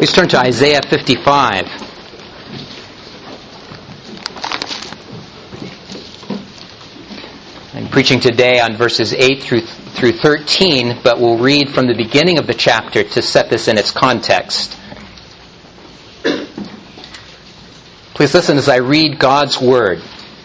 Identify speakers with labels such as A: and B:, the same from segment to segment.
A: Please turn to Isaiah 55. I'm preaching today on verses 8 through 13, but we'll read from the beginning of the chapter to set this in its context. Please listen as I read God's Word.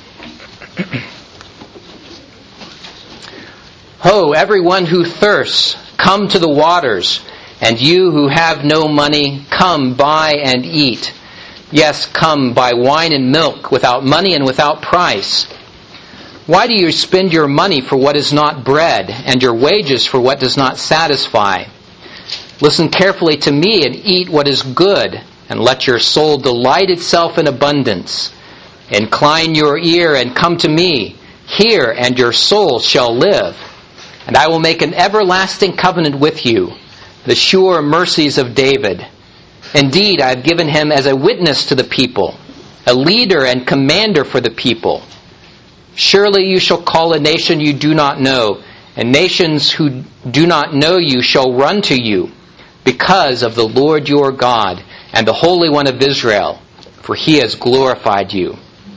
A: Ho, everyone who thirsts, come to the waters, and you who have no money, come buy and eat. Yes, come buy wine and milk without money and without price. Why do you spend your money for what is not bread, and your wages for what does not satisfy? Listen carefully to me and eat what is good, and let your soul delight itself in abundance. Incline your ear and come to me. Hear, and your soul shall live. And I will make an everlasting covenant with you, the sure mercies of David. Indeed, I have given him as a witness to the people, a leader and commander for the people. Surely you shall call a nation you do not know, and nations who do not know you shall run to you, because of the Lord your God and the Holy One of Israel, for he has glorified you.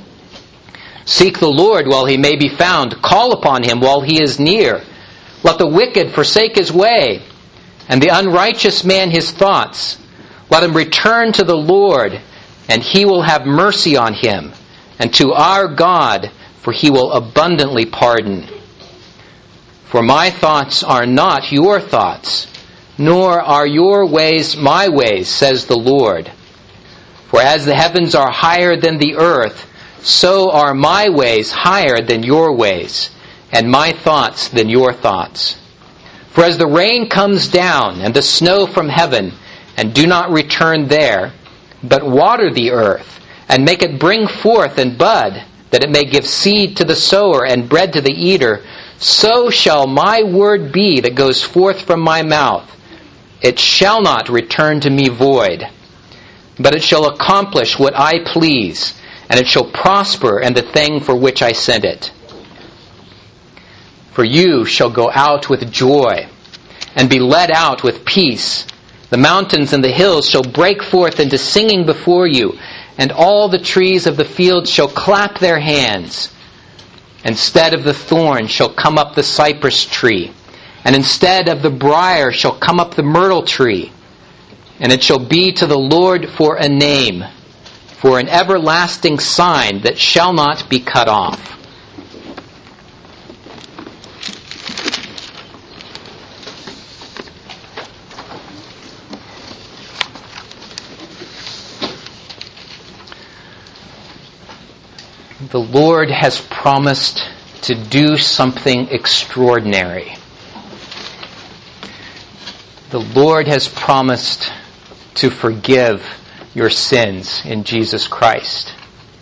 A: Seek the Lord while he may be found. Call upon him while he is near. Let the wicked forsake his way, and the unrighteous man his thoughts. Let him return to the Lord, and he will have mercy on him, and to our God, for he will abundantly pardon. For my thoughts are not your thoughts, nor are your ways my ways, says the Lord. For as the heavens are higher than the earth, so are my ways higher than your ways, and my thoughts than your thoughts. For as the rain comes down and the snow from heaven, and do not return there, but water the earth, and make it bring forth and bud, that it may give seed to the sower and bread to the eater, so shall my word be that goes forth from my mouth. It shall not return to me void, but it shall accomplish what I please, and it shall prosper in the thing for which I sent it. For you shall go out with joy, and be led out with peace. The mountains and the hills shall break forth into singing before you, and all the trees of the field shall clap their hands. Instead of the thorn shall come up the cypress tree, and instead of the briar shall come up the myrtle tree. And it shall be to the Lord for a name, for an everlasting sign that shall not be cut off. The Lord has promised to do something extraordinary. The Lord has promised to forgive your sins in Jesus Christ.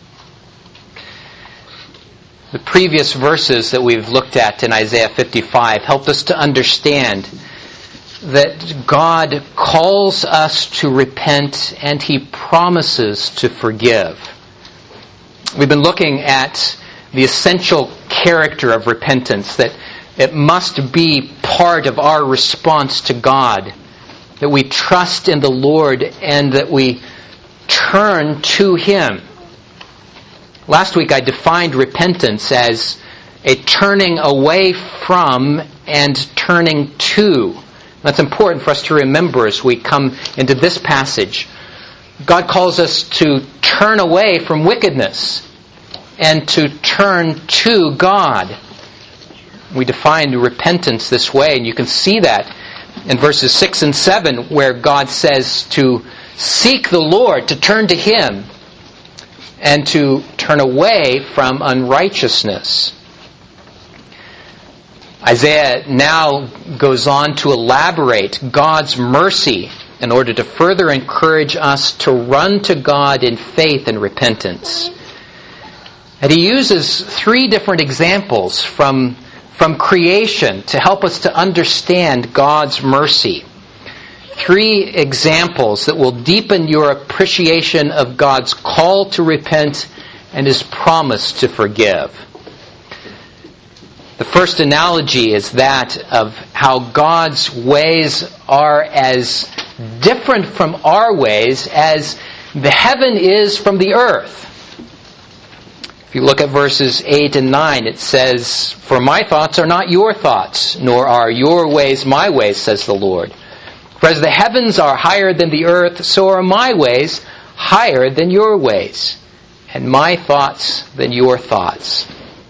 A: The previous verses that we've looked at in Isaiah 55 help us to understand that God calls us to repent and he promises to forgive. We've been looking at the essential character of repentance, that it must be part of our response to God, that we trust in the Lord and that we turn to him. Last week I defined repentance as a turning away from and turning to. That's important for us to remember as we come into this passage. God calls us to turn away from wickedness and to turn to God. We define repentance this way, and you can see that in verses 6 and 7, where God says to seek the Lord, to turn to him, and to turn away from unrighteousness. Isaiah now goes on to elaborate God's mercy in order to further encourage us to run to God in faith and repentance. And he uses three different examples from creation to help us to understand God's mercy. Three examples that will deepen your appreciation of God's call to repent and his promise to forgive. The first analogy is that of how God's ways are as different from our ways as the heaven is from the earth. If you look at verses 8 and 9, it says, "For my thoughts are not your thoughts, nor are your ways my ways, says the Lord. For as the heavens are higher than the earth, so are my ways higher than your ways, and my thoughts than your thoughts."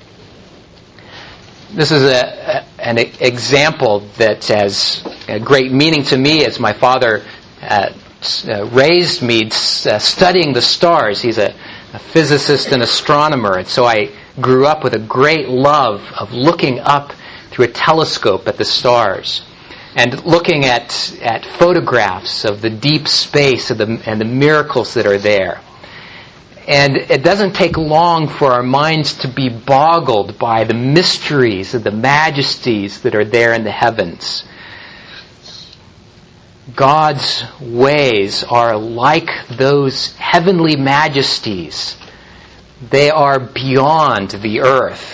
A: This is an example that has a great meaning to me as my father raised me studying the stars. He's a physicist and astronomer, and so I grew up with a great love of looking up through a telescope at the stars and looking at photographs of the deep space and the miracles that are there. And it doesn't take long for our minds to be boggled by the mysteries and the majesties that are there in the heavens. God's ways are like those heavenly majesties. They are beyond the earth.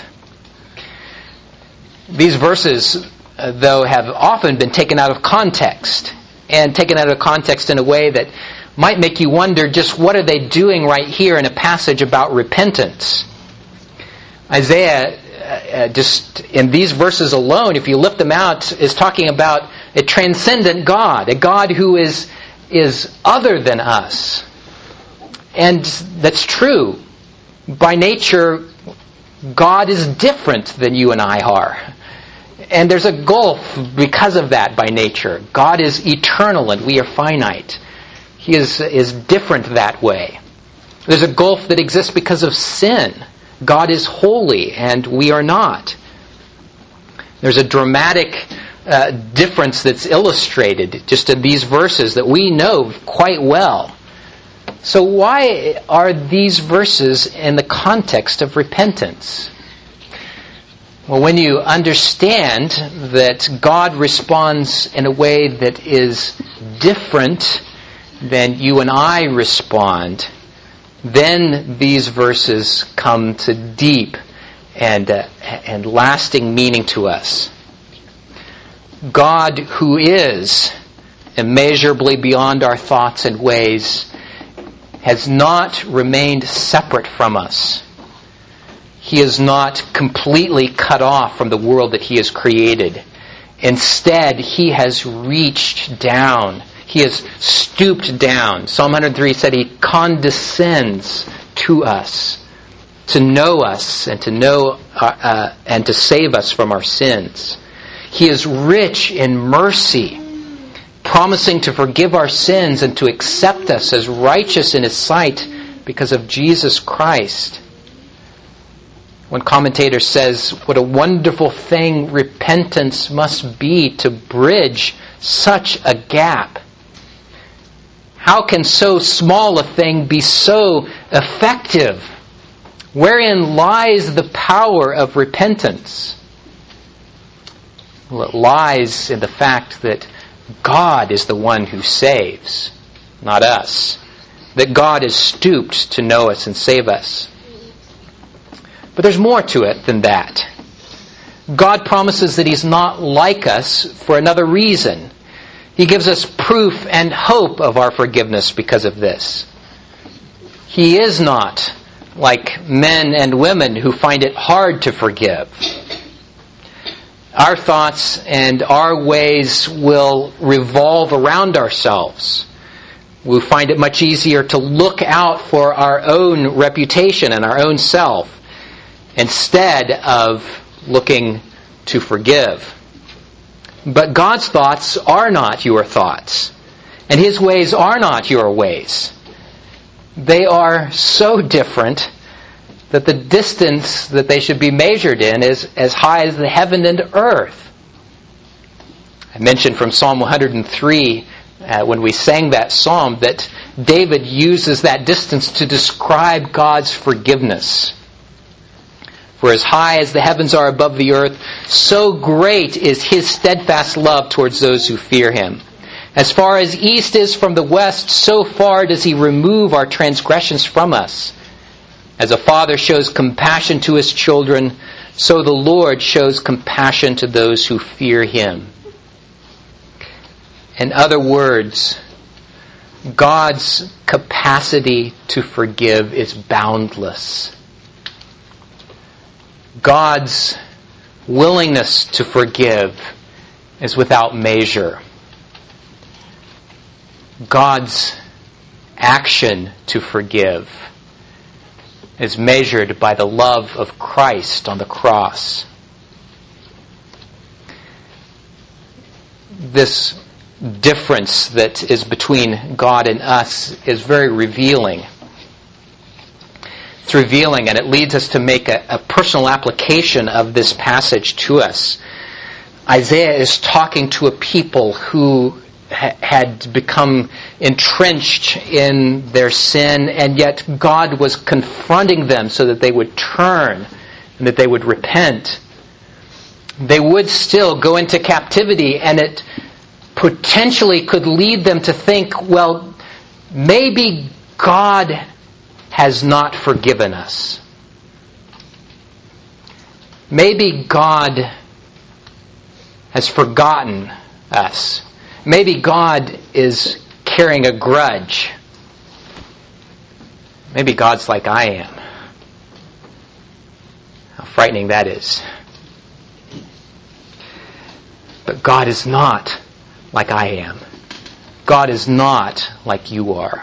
A: These verses, though, have often been taken out of context, and taken out of context in a way that might make you wonder just what are they doing right here in a passage about repentance. Isaiah, just in these verses alone, if you lift them out, is talking about a transcendent God, a God who is other than us. And that's true. By nature, God is different than you and I are. And there's a gulf because of that by nature. God is eternal and we are finite. He is different that way. There's a gulf that exists because of sin. God is holy and we are not. There's a dramatic difference that's illustrated just in these verses that we know quite well. So why are these verses in the context of repentance? Well, when you understand that God responds in a way that is different than you and I respond, then these verses come to deep and lasting meaning to us. God, who is immeasurably beyond our thoughts and ways, has not remained separate from us. He is not completely cut off from the world that He has created. Instead, He has reached down. He has stooped down. Psalm 103 said He condescends to us, to know us and to know and to save us from our sins. He is rich in mercy, promising to forgive our sins and to accept us as righteous in His sight because of Jesus Christ. One commentator says, what a wonderful thing repentance must be to bridge such a gap. How can so small a thing be so effective? Wherein lies the power of repentance? Well, it lies in the fact that God is the one who saves, not us. That God is stooped to know us and save us. But there's more to it than that. God promises that He's not like us for another reason. He gives us proof and hope of our forgiveness because of this. He is not like men and women who find it hard to forgive. Our thoughts and our ways will revolve around ourselves. We'll find it much easier to look out for our own reputation and our own self instead of looking to forgive. But God's thoughts are not your thoughts, and His ways are not your ways. They are so different that the distance that they should be measured in is as high as the heaven and earth. I mentioned from Psalm 103 when we sang that psalm that David uses that distance to describe God's forgiveness. For as high as the heavens are above the earth, so great is His steadfast love towards those who fear Him. As far as east is from the west, so far does He remove our transgressions from us. As a father shows compassion to his children, so the Lord shows compassion to those who fear Him. In other words, God's capacity to forgive is boundless. God's willingness to forgive is without measure. God's action to forgive is measured by the love of Christ on the cross. This difference that is between God and us is very revealing. It's revealing, and it leads us to make a personal application of this passage to us. Isaiah is talking to a people who had become entrenched in their sin, and yet God was confronting them so that they would turn and that they would repent. They would still go into captivity, and it potentially could lead them to think, well, maybe God has not forgiven us. Maybe God has forgotten us. Maybe God is carrying a grudge. Maybe God's like I am. How frightening that is. But God is not like I am. God is not like you are.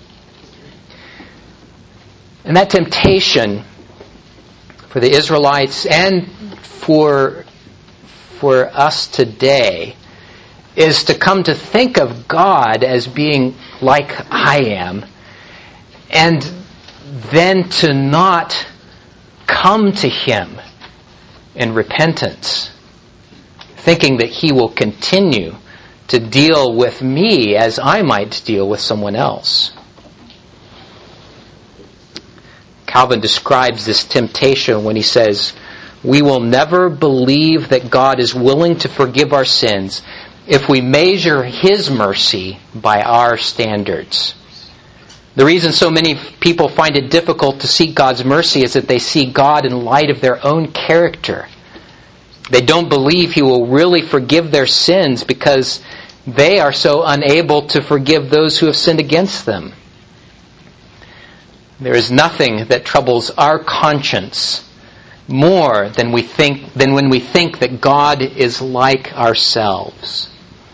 A: And that temptation for the Israelites and for us today is to come to think of God as being like I am, and then to not come to Him in repentance, thinking that He will continue to deal with me as I might deal with someone else. Calvin describes this temptation when he says, "We will never believe that God is willing to forgive our sins if we measure His mercy by our standards." The reason so many people find it difficult to seek God's mercy is that they see God in light of their own character. They don't believe He will really forgive their sins because they are so unable to forgive those who have sinned against them. There is nothing that troubles our conscience more than when we think that God is like ourselves.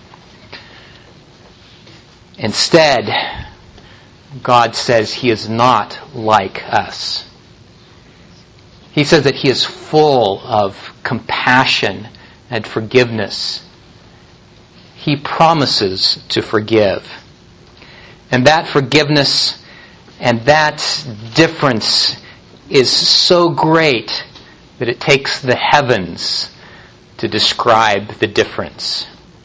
A: Instead, God says He is not like us. He says that He is full of compassion and forgiveness. He promises to forgive. And that forgiveness and that difference is so great that it takes the heavens to describe the difference.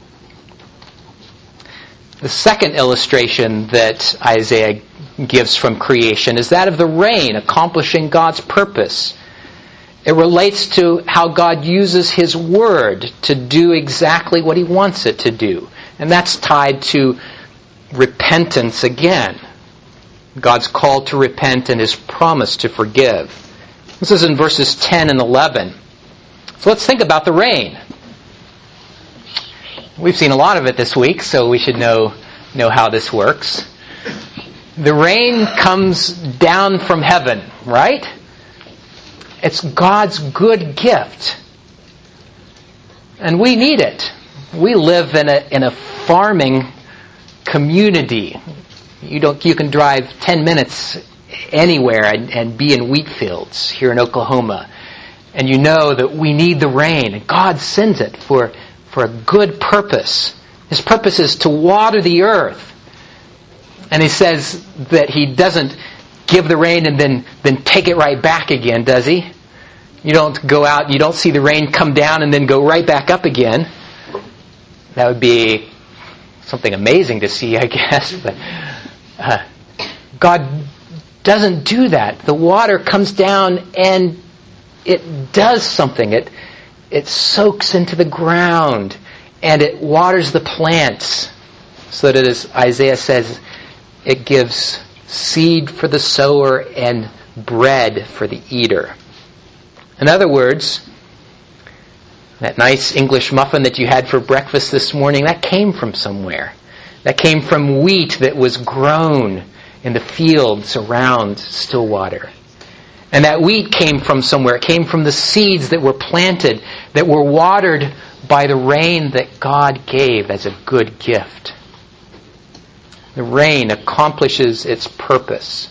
A: The second illustration that Isaiah gives from creation is that of the rain accomplishing God's purpose. It relates to how God uses His Word to do exactly what He wants it to do. And that's tied to repentance again. God's call to repent and His promise to forgive. This is in verses 10 and 11. So let's think about the rain. We've seen a lot of it this week, so we should know how this works. The rain comes down from heaven, right? It's God's good gift. And we need it. We live in a farming community. You can drive 10 minutes anywhere and be in wheat fields here in Oklahoma. And you know that we need the rain. And God sends it for a good purpose. His purpose is to water the earth. And He says that He doesn't give the rain and then take it right back again, does He? You don't go out, you don't see the rain come down and then go right back up again. That would be something amazing to see, I guess. But God doesn't do that. The water comes down and it does something. It soaks into the ground and it waters the plants so that, as Isaiah says, it gives seed for the sower and bread for the eater. In other words, that nice English muffin that you had for breakfast this morning, that came from somewhere. that came from wheat that was grown in the fields around Stillwater. And that wheat came from somewhere. It came from the seeds that were planted, that were watered by the rain that God gave as a good gift. The rain accomplishes its purpose.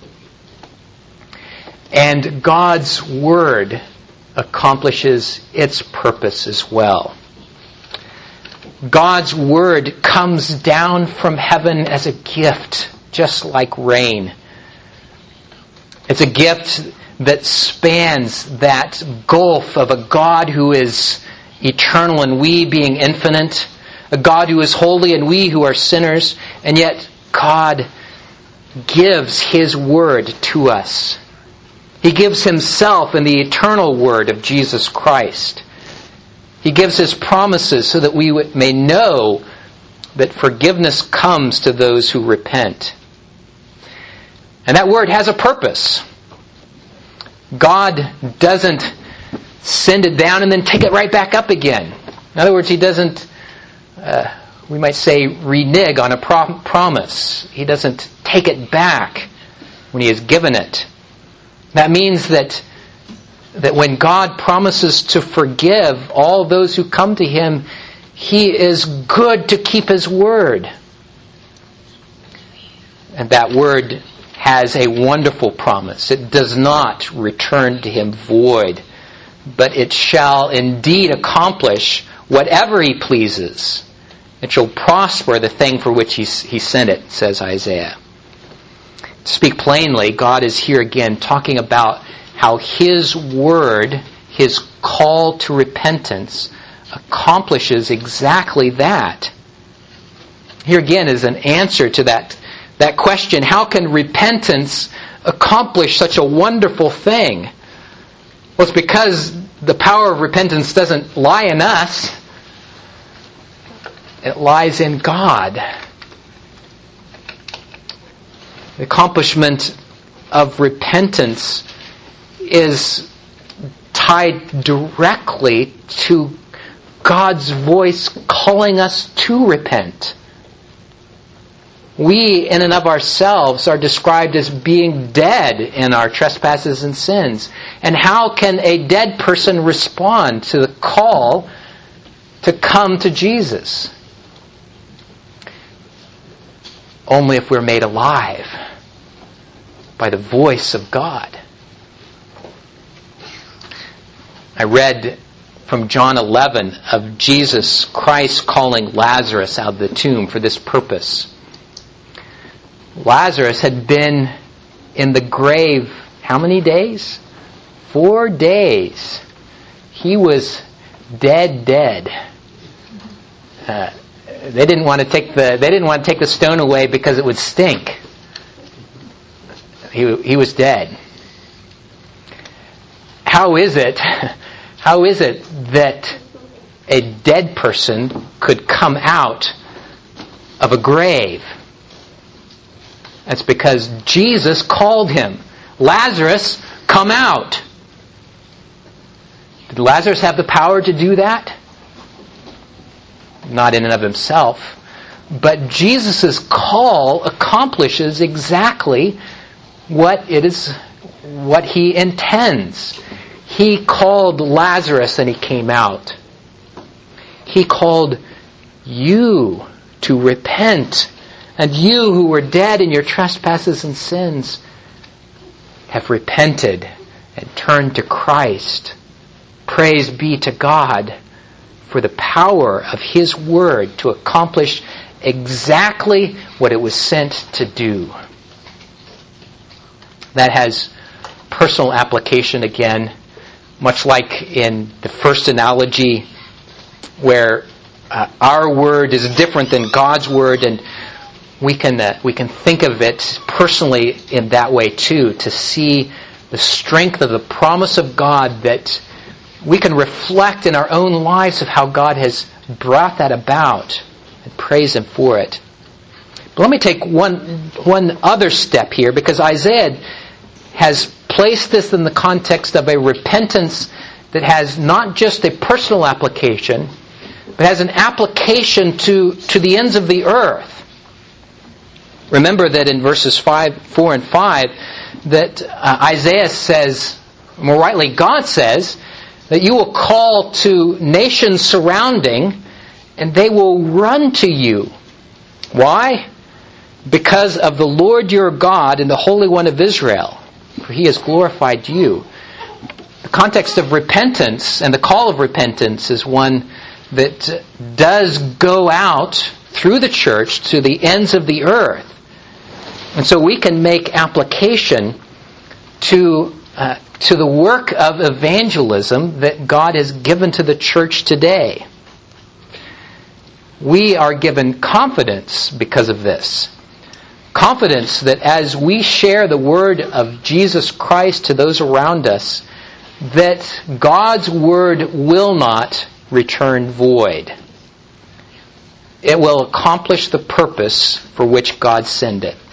A: And God's Word accomplishes its purpose as well. God's Word comes down from heaven as a gift, just like rain. It's a gift that spans that gulf of a God who is eternal and we being infinite, a God who is holy and we who are sinners, and yet God gives His Word to us. He gives Himself in the eternal Word of Jesus Christ. He gives His promises so that we may know that forgiveness comes to those who repent. And that Word has a purpose. God doesn't send it down and then take it right back up again. In other words, He doesn't, we might say, renege on a promise. He doesn't take it back when He has given it. That means that when God promises to forgive all those who come to Him, He is good to keep His word. And that word has a wonderful promise. It does not return to Him void, but it shall indeed accomplish whatever He pleases. It shall prosper the thing for which He sent it, says Isaiah. To speak plainly, God is here again talking about how His Word, His call to repentance, accomplishes exactly that. Here again is an answer to that question, how can repentance accomplish such a wonderful thing? Well, it's because the power of repentance doesn't lie in us. It lies in God. The accomplishment of repentance is tied directly to God's voice calling us to repent. We, in and of ourselves, are described as being dead in our trespasses and sins. And how can a dead person respond to the call to come to Jesus? Only if we're made alive by the voice of God. I read from John 11 of Jesus Christ calling Lazarus out of the tomb for this purpose. Lazarus had been in the grave how many days? 4 days. He was dead. They didn't want to take the stone away because it would stink. He was dead. How is it that a dead person could come out of a grave? That's because Jesus called him. Lazarus, come out. Did Lazarus have the power to do that? Not in and of himself. But Jesus' call accomplishes exactly what he intends. He called Lazarus and he came out. He called you to repent. And you who were dead in your trespasses and sins have repented and turned to Christ. Praise be to God for the power of His Word to accomplish exactly what it was sent to do. That has personal application again, much like in the first analogy where our word is different than God's word, and we can think of it personally in that way too, to see the strength of the promise of God, that we can reflect in our own lives of how God has brought that about and praise Him for it. But let me take one other step here, because Isaiah has placed this in the context of a repentance that has not just a personal application, but has an application to the ends of the earth. Remember that in verses 4 and 5, that Isaiah says, more rightly God says, that you will call to nations surrounding, and they will run to you. Why? Because of the Lord your God and the Holy One of Israel, for He has glorified you. The context of repentance and the call of repentance is one that does go out through the church to the ends of the earth. And so we can make application to the work of evangelism that God has given to the church today. We are given confidence because of this. Confidence that as we share the word of Jesus Christ to those around us, that God's word will not return void. It will accomplish the purpose for which God sent it.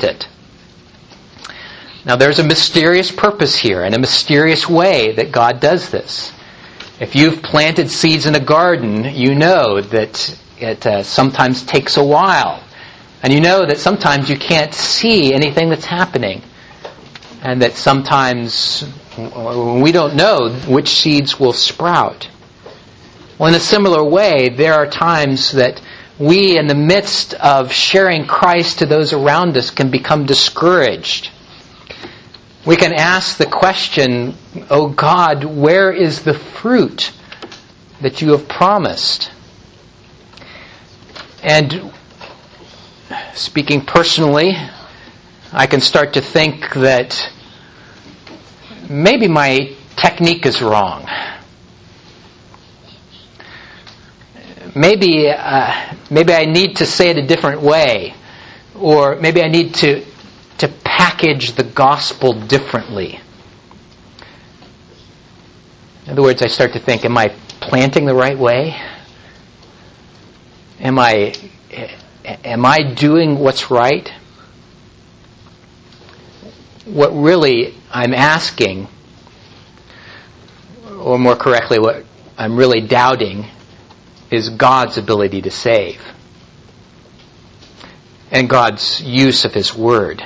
A: Now there's a mysterious purpose here and a mysterious way that God does this. If you've planted seeds in a garden, you know that it sometimes takes a while. And you know that sometimes you can't see anything that's happening. And that sometimes we don't know which seeds will sprout. Well, in a similar way, there are times that we, in the midst of sharing Christ to those around us, can become discouraged. We can ask the question, "Oh God, where is the fruit that you have promised?" And speaking personally, I can start to think that maybe my technique is wrong. Maybe I need to say it a different way, or maybe I need to package the gospel differently. In other words, I start to think, am I planting the right way? Am I doing what's right? What really I'm asking, or more correctly, what I'm really doubting, is God's ability to save and God's use of His Word.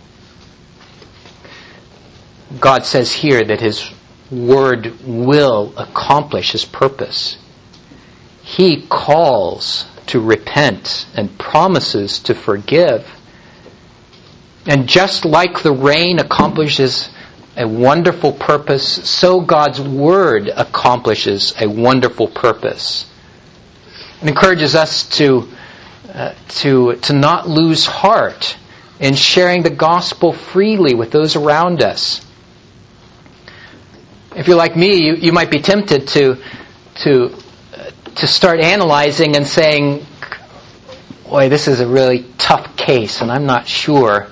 A: God says here that His Word will accomplish His purpose. He calls to repent and promises to forgive. And just like the rain accomplishes a wonderful purpose, so God's Word accomplishes a wonderful purpose. It encourages us to not lose heart in sharing the gospel freely with those around us. If you're like me, you might be tempted to start analyzing and saying, "Boy, this is a really tough case, and I'm not sure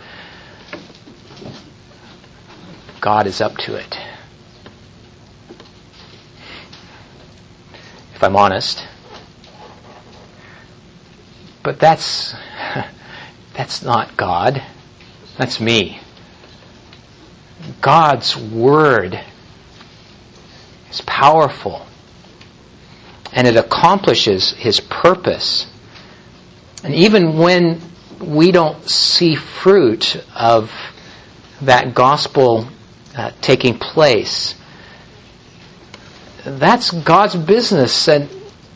A: God is up to it." If I'm honest. But that's not God. That's me. God's Word is powerful, and it accomplishes His purpose. And even when we don't see fruit of that gospel taking place, that's God's business, and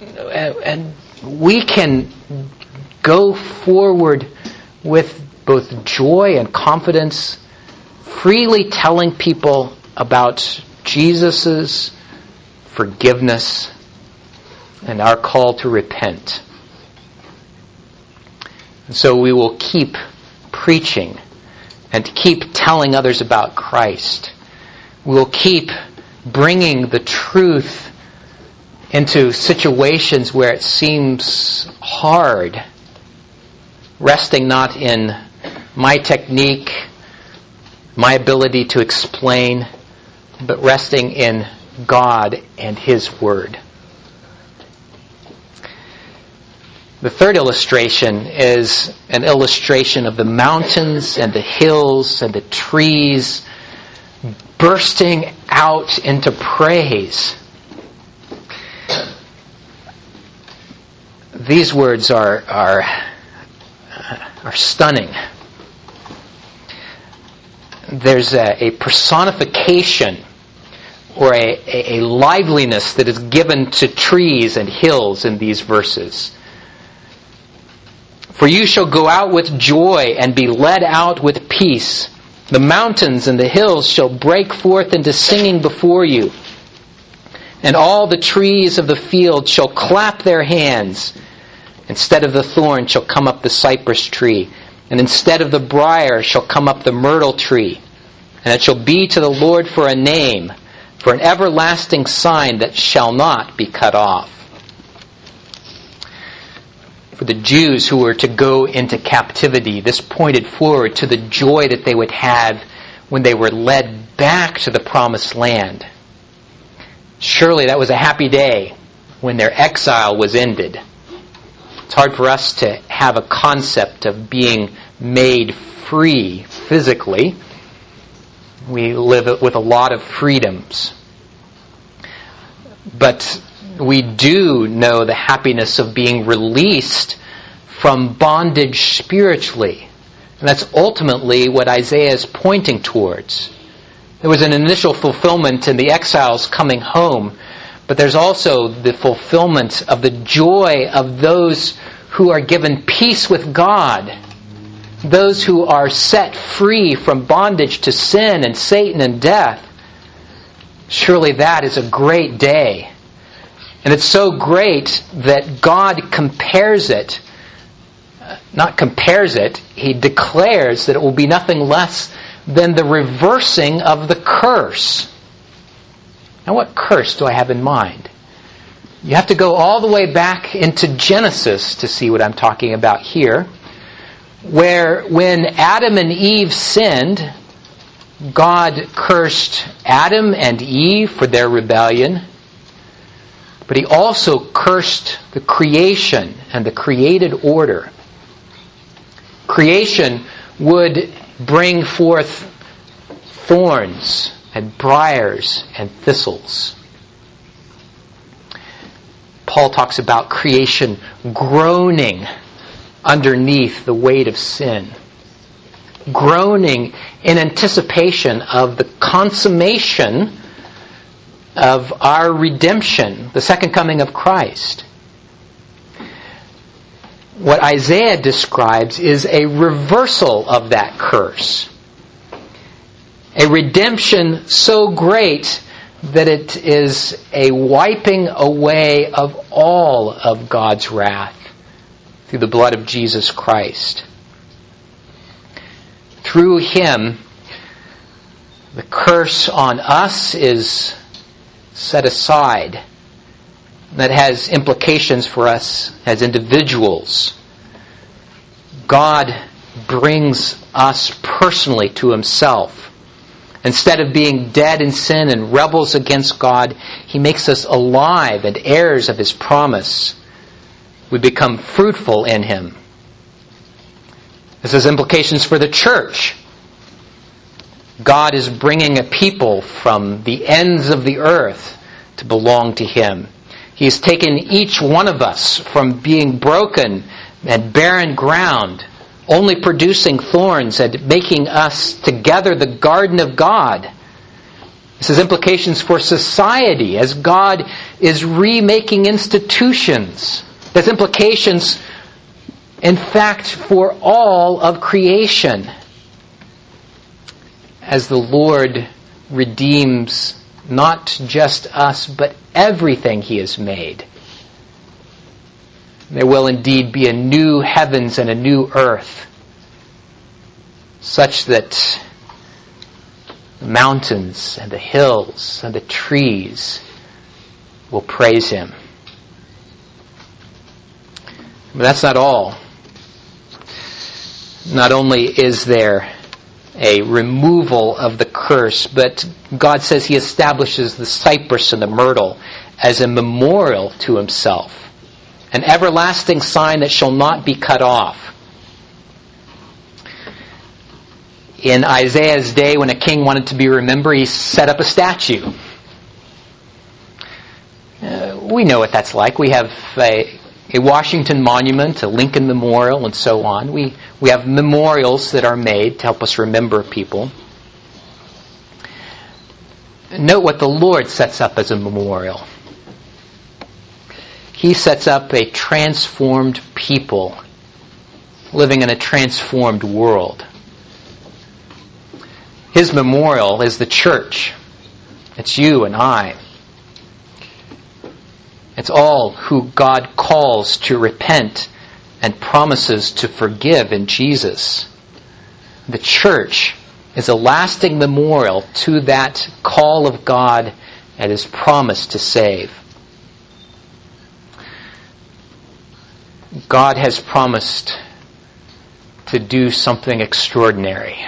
A: we can go forward with both joy and confidence, freely telling people about Jesus' forgiveness and our call to repent. And so we will keep preaching and keep telling others about Christ. We will keep bringing the truth into situations where it seems hard, resting not in my technique, my ability to explain, but resting in God and His Word. The third illustration is an illustration of the mountains and the hills and the trees bursting out into praise. These words are are stunning. There's a personification or a liveliness that is given to trees and hills in these verses. For you shall go out with joy and be led out with peace. The mountains and the hills shall break forth into singing before you. And all the trees of the field shall clap their hands. Instead of the thorn shall come up the cypress tree. And instead of the briar shall come up the myrtle tree. And it shall be to the Lord for a name, for an everlasting sign that shall not be cut off. For the Jews who were to go into captivity, this pointed forward to the joy that they would have when they were led back to the promised land. Surely that was a happy day when their exile was ended. It's hard for us to have a concept of being made free physically. We live with a lot of freedoms. But we do know the happiness of being released from bondage spiritually. And that's ultimately what Isaiah is pointing towards. There was an initial fulfillment in the exiles coming home, but there's also the fulfillment of the joy of those who are given peace with God, those who are set free from bondage to sin and Satan and death. Surely that is a great day. And it's so great that God He declares that it will be nothing less than the reversing of the curse. Now, what curse do I have in mind? You have to go all the way back into Genesis to see what I'm talking about here, where when Adam and Eve sinned, God cursed Adam and Eve for their rebellion, but He also cursed the creation and the created order. Creation would bring forth thorns and briars and thistles. Paul talks about creation groaning underneath the weight of sin, groaning in anticipation of the consummation of our redemption, the second coming of Christ. What Isaiah describes is a reversal of that curse. A redemption so great that it is a wiping away of all of God's wrath through the blood of Jesus Christ. Through Him, the curse on us is set aside. That has implications for us as individuals. God brings us personally to Himself. Instead of being dead in sin and rebels against God, He makes us alive and heirs of His promise. We become fruitful in Him. This has implications for the church. God is bringing a people from the ends of the earth to belong to Him. He has taken each one of us from being broken and barren ground, only producing thorns, and making us together the garden of God. This has implications for society as God is remaking institutions. There's implications, in fact, for all of creation as the Lord redeems not just us, but everything He has made. There will indeed be a new heavens and a new earth, such that the mountains and the hills and the trees will praise Him. But that's not all. Not only is there a removal of the curse, but God says He establishes the cypress and the myrtle as a memorial to Himself, an everlasting sign that shall not be cut off. In Isaiah's day, when a king wanted to be remembered, he set up a statue. We know what that's like. We have a Washington Monument, a Lincoln Memorial, and so on. We have memorials that are made to help us remember people. Note what the Lord sets up as a memorial. He sets up a transformed people living in a transformed world. His memorial is the church. It's you and I. It's all who God calls to repent and promises to forgive in Jesus. The church is a lasting memorial to that call of God and His promise to save. God has promised to do something extraordinary,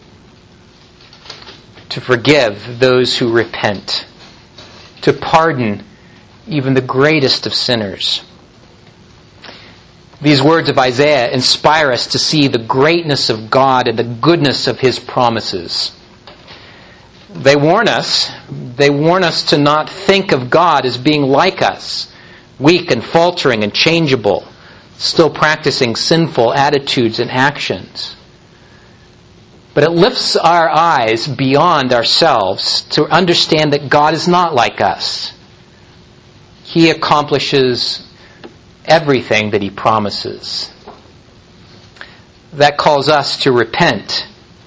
A: to forgive those who repent, to pardon even the greatest of sinners. These words of Isaiah inspire us to see the greatness of God and the goodness of His promises. They warn us to not think of God as being like us, weak and faltering and changeable, still practicing sinful attitudes and actions. But it lifts our eyes beyond ourselves to understand that God is not like us. He accomplishes everything that He promises. That calls us to repent.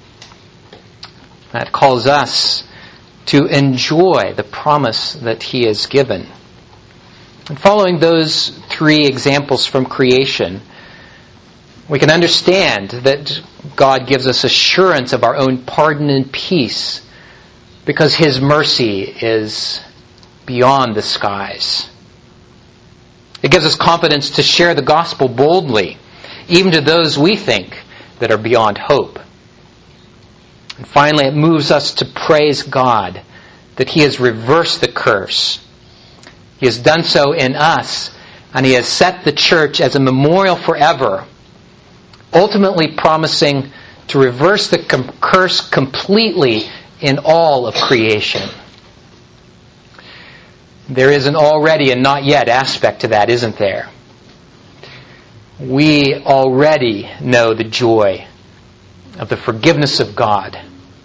A: That calls us to enjoy the promise that He has given. And following those three examples from creation, we can understand that God gives us assurance of our own pardon and peace because His mercy is beyond the skies. It gives us confidence to share the gospel boldly, even to those we think that are beyond hope. And finally, it moves us to praise God that He has reversed the curse. He has done so in us, and He has set the church as a memorial forever, ultimately promising to reverse the curse completely in all of creation. There is an already and not yet aspect to that, isn't there? We already know the joy of the forgiveness of God.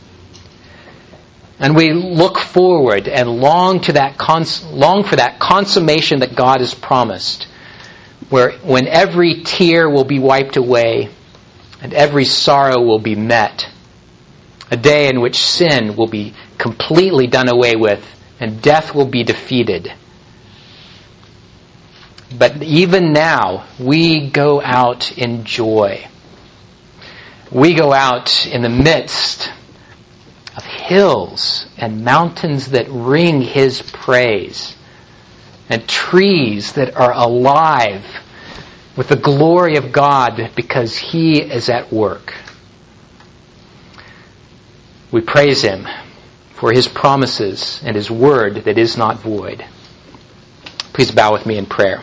A: And we look forward and long for that consummation that God has promised, when every tear will be wiped away and every sorrow will be met. A day in which sin will be completely done away with and death will be defeated. But even now, we go out in joy. We go out in the midst of hills and mountains that ring His praise, and trees that are alive with the glory of God because He is at work. We praise Him for His promises and His word that is not void. Please bow with me in prayer.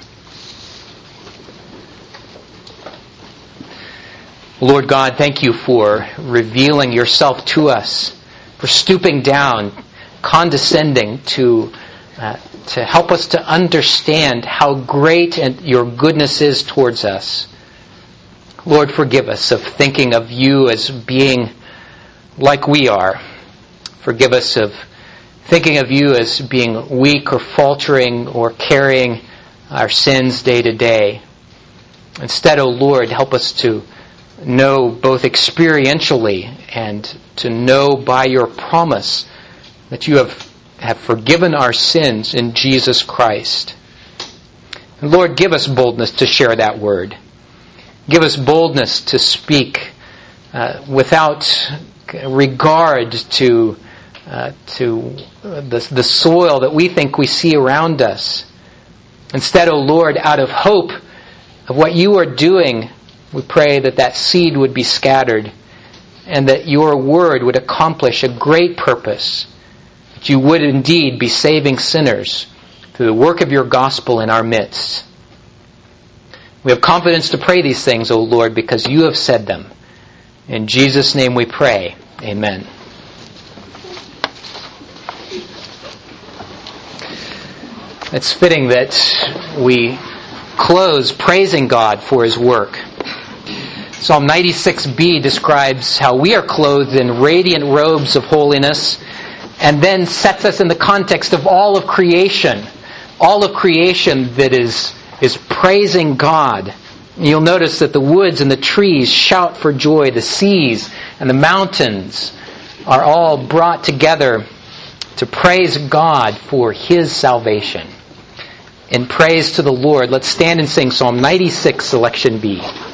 A: Lord God, thank You for revealing Yourself to us, for stooping down, condescending to help us to understand how great Your goodness is towards us. Lord, forgive us of thinking of You as being like we are. Forgive us of thinking of You as being weak or faltering or carrying our sins day to day. Instead, O Lord, help us to know both experientially and to know by Your promise that You have forgiven our sins in Jesus Christ. And Lord, give us boldness to share that word. Give us boldness to speak without regard to the soil that we think we see around us. Instead, O Lord, out of hope of what You are doing, we pray that seed would be scattered and that Your word would accomplish a great purpose, that You would indeed be saving sinners through the work of Your gospel in our midst. We have confidence to pray these things, O Lord, because You have said them. In Jesus' name we pray. Amen. It's fitting that we close praising God for His work. Psalm 96b describes how we are clothed in radiant robes of holiness, and then sets us in the context of all of creation that is praising God. You'll notice that the woods and the trees shout for joy. The seas and the mountains are all brought together to praise God for His salvation. In praise to the Lord, let's stand and sing Psalm 96, selection B.